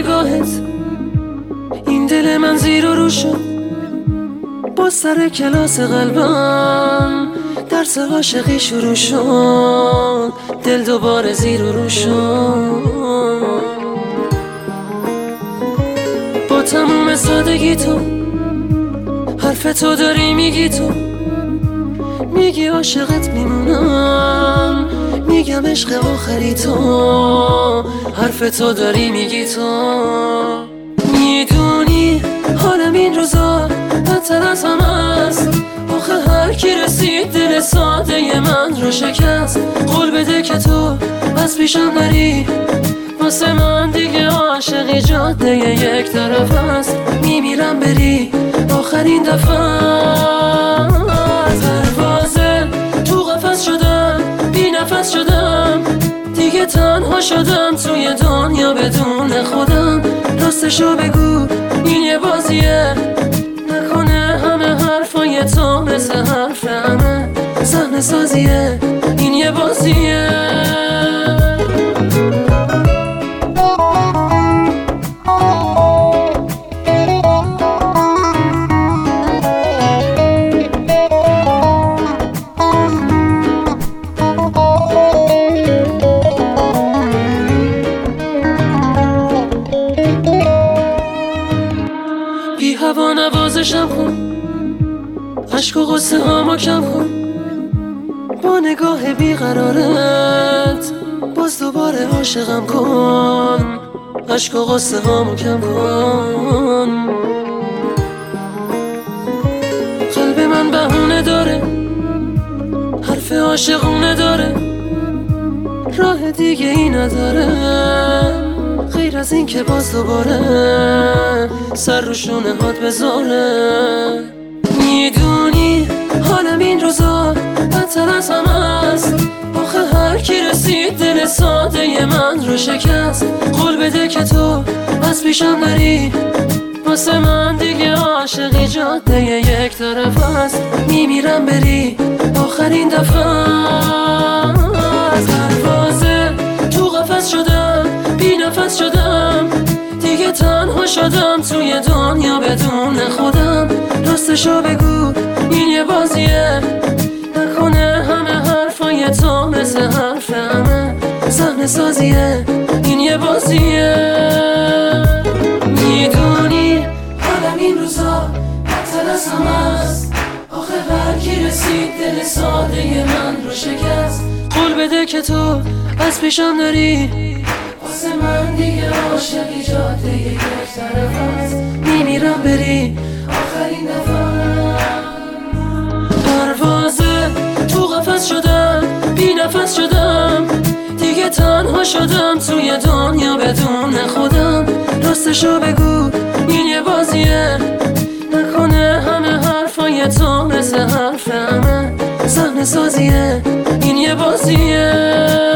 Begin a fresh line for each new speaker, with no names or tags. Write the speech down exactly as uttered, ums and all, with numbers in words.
نگاهت این دل من زیر و رو شد، با سر کلاس قلبم درس عاشقی شروع شد، دل دوباره زیر و رو شد. با تموم سادگی تو حرف تو داری میگی، تو میگی عاشقت میمونم، میگم عشق آخری تو، حرف تو داری میگی تو. میدونی حالم این روزا بدتر از همه است، آخه هر کی رسید دل ساده من رو شکست. قول بده که تو از پیشم نری، واسه من دیگه عاشقی جاده یک طرف است، میمیرم بری آخرین دفعه. پروازه تو قفس شدم، بی نفس شدم، دیگه تنها شدم توی دنیا بدون خودم. راستشو بگو این یه بازیه، نکنه همه حرفای تو مثل حرف همه صحنه سازیه، این یه بازیه. بی هوا نوازشم کن، عشق و غصه هامو کم کن، با نگاه بیقرارت باز دوباره عاشقم کن، عشق و غصه هامو کم کن. قلب من بهونه داره، حرف عاشقونه داره، راه دیگه ای نداره غیر از این که باز دوباره سر رو شونه هات بذاره. میدونی حالم این روزا بدتر از همه است، آخه هر کی رسید دل ساده من رو شکست. قول بده که تو از پیشم نری، واسه من دیگه عاشقی جاده یک طرف است، میمیرم بری آخرین دفعه. پروازه تو قفس شدم، بی نفس شدم، دیگه تنها شدم توی دنیا بدون خودم. راستشو بگو این یه بازیه، نکنه همه حرفای تو مثل حرف همه صحنه سازیه، این یه بازیه. میدونی حالم این روزا بدتر از همه است، آخه هر کی رسید دل ساده من رو شکست. قول بده که تو از پیشم نری، واسه من دیگه عاشقی جاده یک طرف است، میمیرم بری آخرین دفعه. پروازه تو قفس شدم، بی نفس شدم، دیگه تنها شدم توی دنیا بدون خودم. راستشو بگو این یه بازیه، نکنه همه حرفای تو مثل حرف همه صحنه سازیه، این یه بازیه.